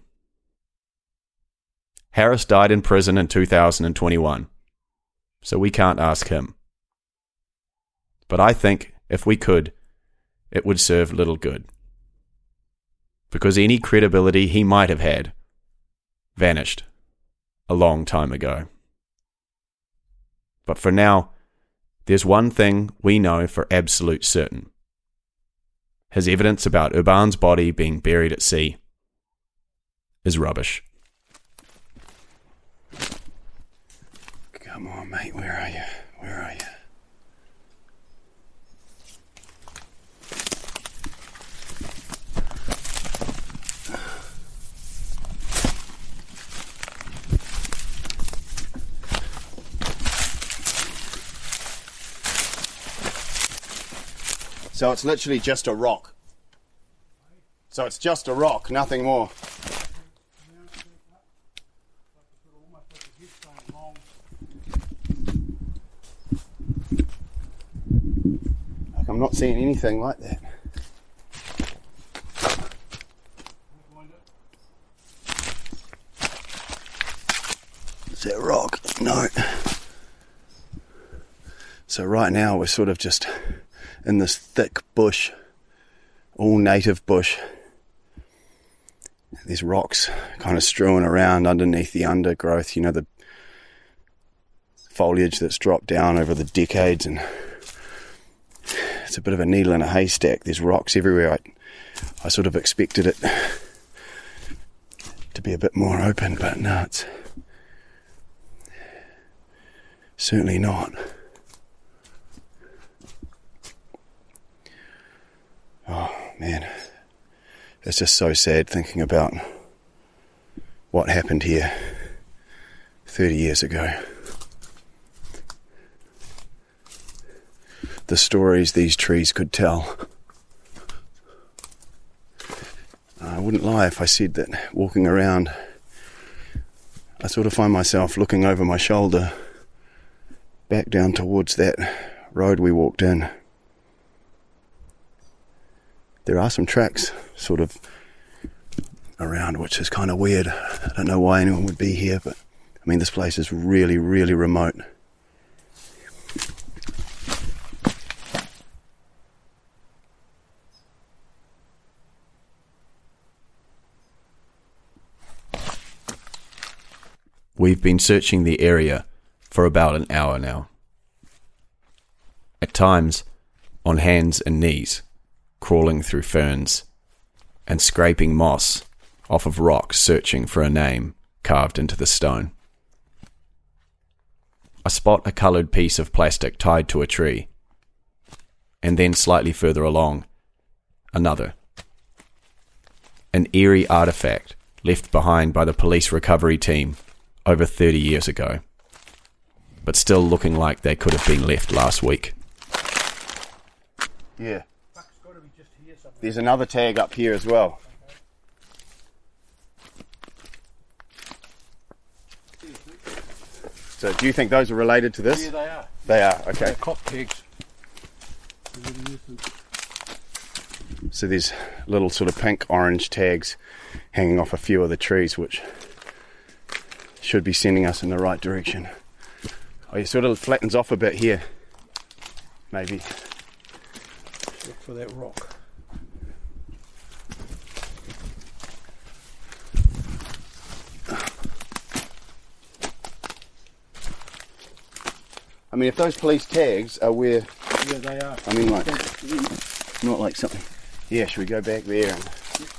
Harris died in prison in two thousand twenty-one, so we can't ask him. But I think, if we could, it would serve little good. Because any credibility he might have had vanished a long time ago. But for now, there's one thing we know for absolute certain. His evidence about Urban's body being buried at sea is rubbish. Come on, mate, where are you? Where are you? So it's literally just a rock. So it's just a rock, nothing more. Like, I'm not seeing anything like that. Is that a rock? No. So right now we're sort of just in this thick bush, all native bush. There's rocks kind of strewn around underneath the undergrowth, you know, the foliage that's dropped down over the decades, and it's a bit of a needle in a haystack. There's rocks everywhere. I, I sort of expected it to be a bit more open, but no, it's Certainly not. Oh, man. It's just so sad thinking about what happened here thirty years ago. The stories these trees could tell. I wouldn't lie if I said that walking around, I sort of find myself looking over my shoulder back down towards that road we walked in. There are some tracks sort of around, which is kind of weird. I don't know why anyone would be here, but I mean, this place is really, really remote. We've been searching the area for about an hour now. At times, on hands and knees, crawling through ferns, and scraping moss off of rocks searching for a name carved into the stone. I spot a coloured piece of plastic tied to a tree, and then slightly further along, another. An eerie artefact left behind by the police recovery team over thirty years ago, but still looking like they could have been left last week. Yeah. There's another tag up here as well. So do you think those are related to this? Yeah, they are. They are, okay. They're cop tags. So there's little sort of pink orange tags hanging off a few of the trees, which should be sending us in the right direction. Oh, it sort of flattens off a bit here. Maybe. Look for that rock. I mean, if those police tags are where... Yeah, they are. I mean, like, not like something... Yeah, should we go back there? And...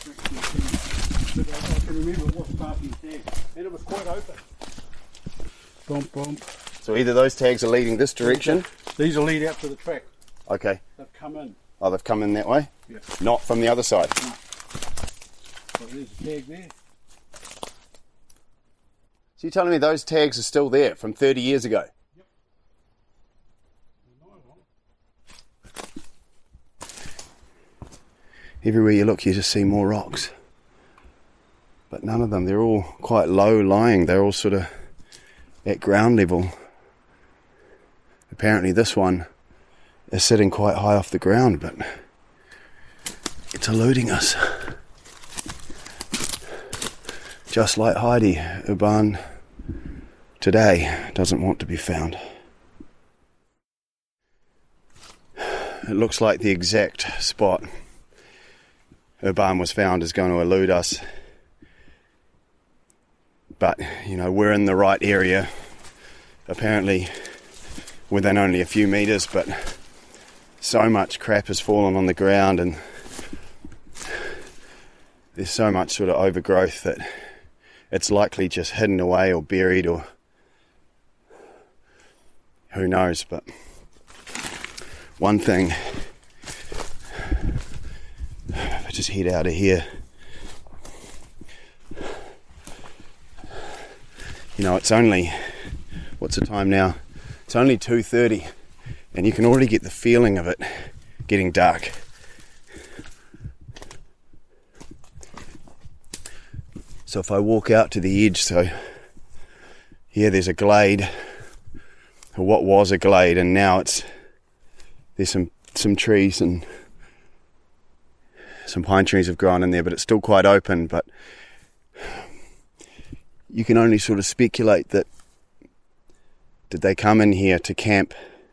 I can remember what Sparky's tag, and it was quite open. Bump, bump. So either those tags are leading this direction? These will lead out to the track. Okay. They've come in. Oh, they've come in that way? Yeah. Not from the other side? No. So there's a tag there. So you're telling me those tags are still there from thirty years ago? Yep. Everywhere you look, you just see more rocks. But none of them, they're all quite low lying. They're all sort of at ground level. Apparently this one is sitting quite high off the ground, but it's eluding us. Just like Heidi, Urban today doesn't want to be found. It looks like the exact spot Urban was found is going to elude us. But, you know, we're in the right area. Apparently within only a few metres, but so much crap has fallen on the ground and there's so much sort of overgrowth that it's likely just hidden away or buried or who knows. But one thing, if I just head out of here, you know, it's only, what's the time now? It's only two thirty and you can already get the feeling of it getting dark. So if I walk out to the edge, so here there's a glade, or what was a glade, and now it's, there's some, some trees and some pine trees have grown in there, but it's still quite open. But you can only sort of speculate that, did they come in here to camp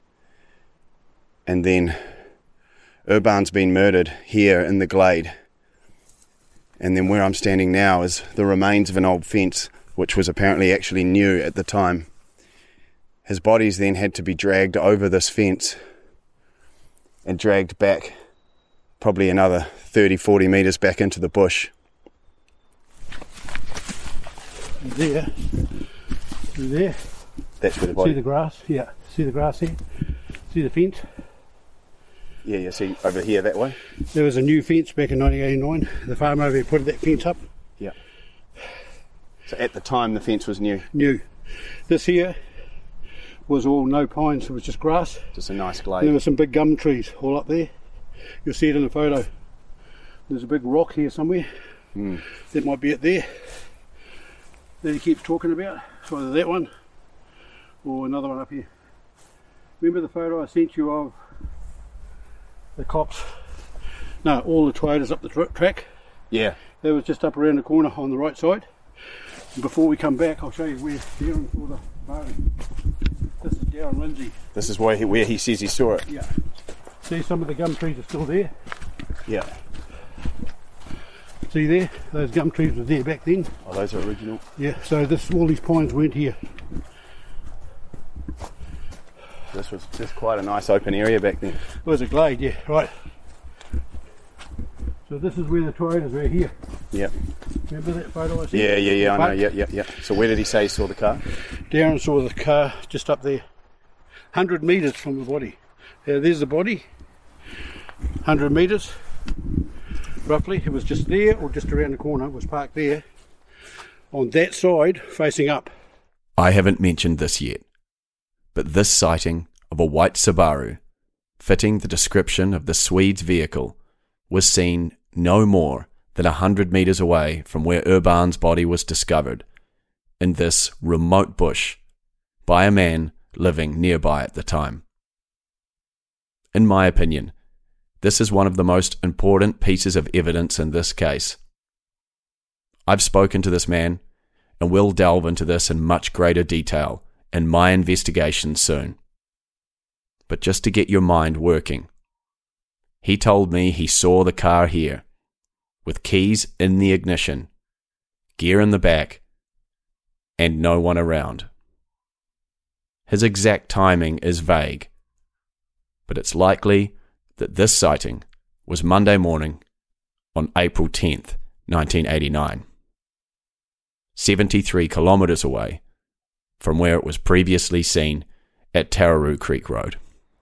and then Urban's been murdered here in the glade, and then where I'm standing now is the remains of an old fence which was apparently actually new at the time. His body's then had to be dragged over this fence and dragged back probably another thirty, forty metres back into the bush. There. There. That's where the body... See the grass? Yeah. See the grass here? See the fence? Yeah, yeah, see over here that way? There was a new fence back in nineteen eighty-nine. The farm over here put that fence up. Yeah. So at the time the fence was new? New. This here was all no pines, it was just grass. Just a nice glade. And there were some big gum trees all up there. You'll see it in the photo. There's a big rock here somewhere. Mm. That might be it there. That he keeps talking about. It's either that one or another one up here. Remember the photo I sent you of the cops? No, all the Toyotas up the tra- track. Yeah. That was just up around the corner on the right side. And before we come back, I'll show you where Darren saw the barley. This is Darren Lindsay. This is where he, where he says he saw it? Yeah. See, some of the gum trees are still there. Yeah. See there? Those gum trees were there back then. Oh, those are original? Yeah, so this all these pines weren't here. This was just quite a nice open area back then. It was a glade, yeah, right. So this is where the Toyotas were here. Yep. Remember that photo I sent? Yeah, yeah, yeah, I know, yeah, yeah, yeah. So where did he say he saw the car? Darren saw the car just up there. one hundred metres from the body. Now there's the body. one hundred metres, roughly. It was just there or just around the corner. It was parked there. On that side, facing up. I haven't mentioned this yet, but this sighting of a white Subaru, fitting the description of the Swede's vehicle, was seen no more than a hundred metres away from where Urban's body was discovered, in this remote bush, by a man living nearby at the time. In my opinion, this is one of the most important pieces of evidence in this case. I've spoken to this man, and will delve into this in much greater detail in my investigation soon. But just to get your mind working, he told me he saw the car here, with keys in the ignition, gear in the back, and no one around. His exact timing is vague, but it's likely that this sighting was Monday morning on April tenth, nineteen eighty-nine, seventy-three kilometres away from where it was previously seen at Tararoo Creek Road.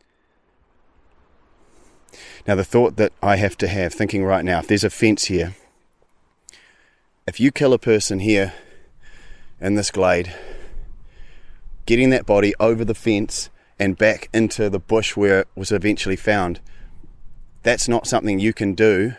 Now the thought that I have to have, thinking right now, if there's a fence here, if you kill a person here in this glade, getting that body over the fence and back into the bush where it was eventually found, that's not something you can do.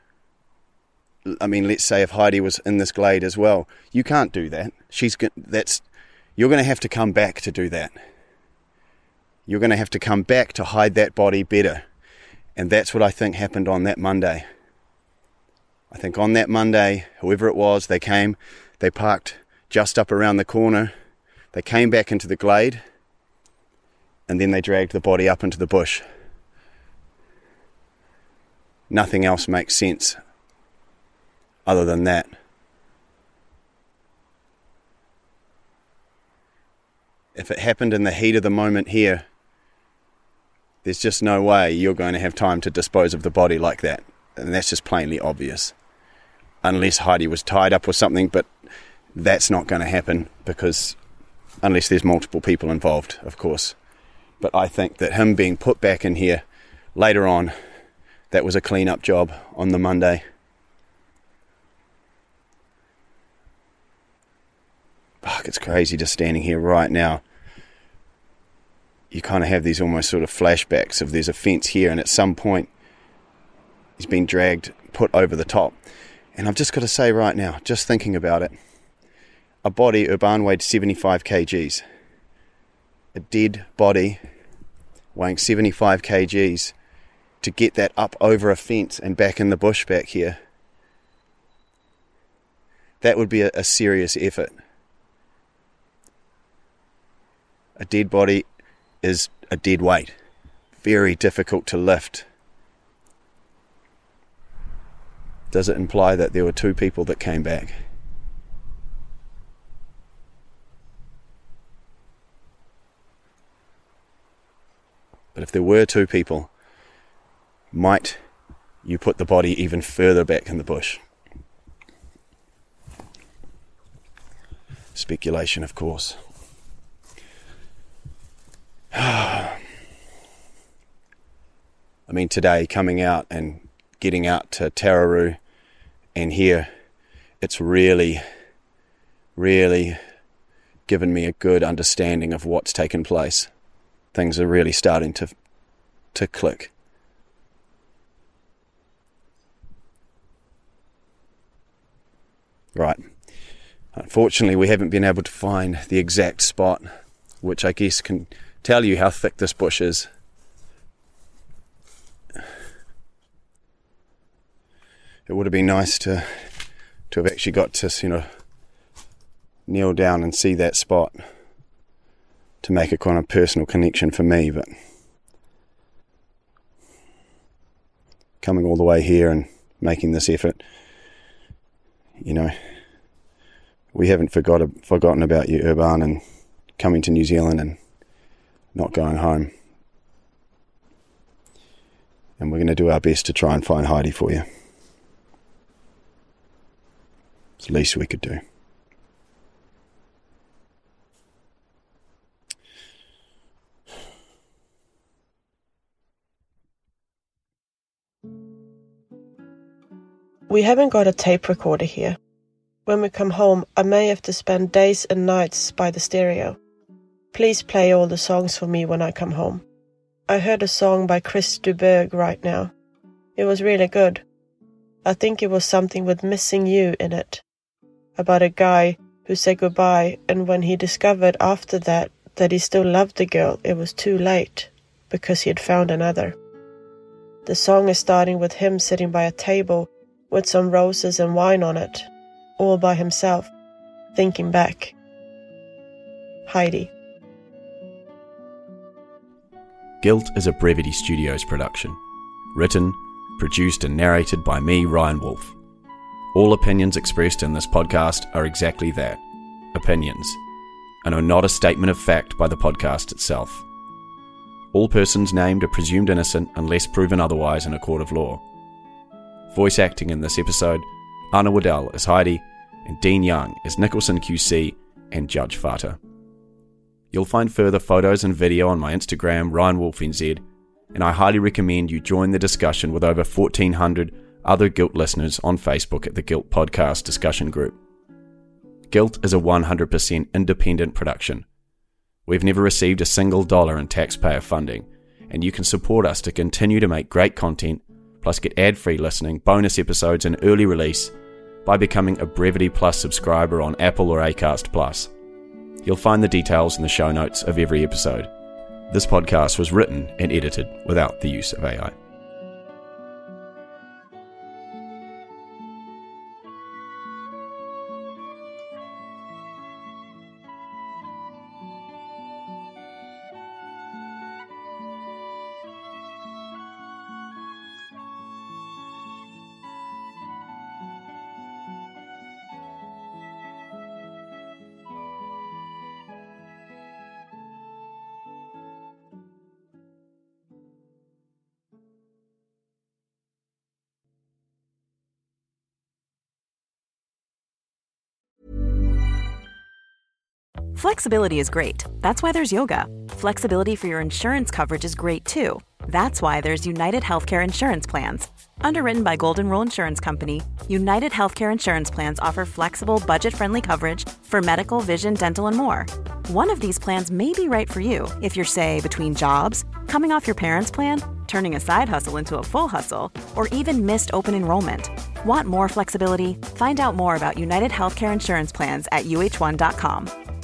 I mean, let's say if Heidi was in this glade as well, you can't do that. She's that's you're going to have to come back to do that. You're going to have to come back to hide that body better. And that's what I think happened on that Monday. I think on that Monday, whoever it was, they came, they parked just up around the corner, they came back into the glade, and then they dragged the body up into the bush. Nothing else makes sense other than that. If it happened in the heat of the moment here, there's just no way you're going to have time to dispose of the body like that. And that's just plainly obvious. Unless Heidi was tied up or something, but that's not going to happen because unless there's multiple people involved, of course. But I think that him being put back in here later on, that was a clean-up job on the Monday. Fuck, it's crazy just standing here right now. You kind of have these almost sort of flashbacks of there's a fence here and at some point he's been dragged, put over the top. And I've just got to say right now, just thinking about it, a body, Urban weighed seventy-five kilograms. A dead body weighing seventy-five kilograms, to get that up over a fence and back in the bush back here, that would be a, a serious effort. A dead body is a dead weight. Very difficult to lift. Does it imply that there were two people that came back? But if there were two people, might you put the body even further back in the bush? Speculation, of course. I mean, today coming out and getting out to Tararoo and here, it's really, really given me a good understanding of what's taken place. Things are really starting to to click. Right. Unfortunately, we haven't been able to find the exact spot, which I guess can tell you how thick this bush is. It would have been nice to to have actually got to, you know, kneel down and see that spot to make a kind of personal connection for me, but coming all the way here and making this effort, you know, we haven't forgot, forgotten about you, Urban, and coming to New Zealand and not going home. And we're going to do our best to try and find Heidi for you. It's the least we could do. We haven't got a tape recorder here. When we come home, I may have to spend days and nights by the stereo. Please play all the songs for me when I come home. I heard a song by Chris Duberg right now. It was really good. I think it was something with Missing You in it. About a guy who said goodbye, and when he discovered after that that he still loved the girl, it was too late, because he had found another. The song is starting with him sitting by a table with some roses and wine on it, all by himself, thinking back. Heidi. Guilt is a Brevity Studios production. Written, produced and narrated by me, Ryan Wolf. All opinions expressed in this podcast are exactly that, opinions, and are not a statement of fact by the podcast itself. All persons named are presumed innocent unless proven otherwise in a court of law. Voice acting in this episode, Anna Waddell as Heidi, and Dean Young as Nicholson Q C and Judge Fata. You'll find further photos and video on my Instagram, Ryan Wolf N Z, and I highly recommend you join the discussion with over fourteen hundred other Guilt listeners on Facebook at the Guilt Podcast discussion group. Guilt is a one hundred percent independent production. We've never received a single dollar in taxpayer funding, and you can support us to continue to make great content, plus get ad-free listening, bonus episodes and early release by becoming a Brevity Plus subscriber on Apple or Acast Plus. You'll find the details in the show notes of every episode. This podcast was written and edited without the use of A I. Flexibility is great. That's why there's yoga. Flexibility for your insurance coverage is great too. That's why there's United Healthcare Insurance Plans. Underwritten by Golden Rule Insurance Company, United Healthcare Insurance Plans offer flexible, budget-friendly coverage for medical, vision, dental, and more. One of these plans may be right for you if you're, say, between jobs, coming off your parents' plan, turning a side hustle into a full hustle, or even missed open enrollment. Want more flexibility? Find out more about United Healthcare Insurance Plans at U H one dot com.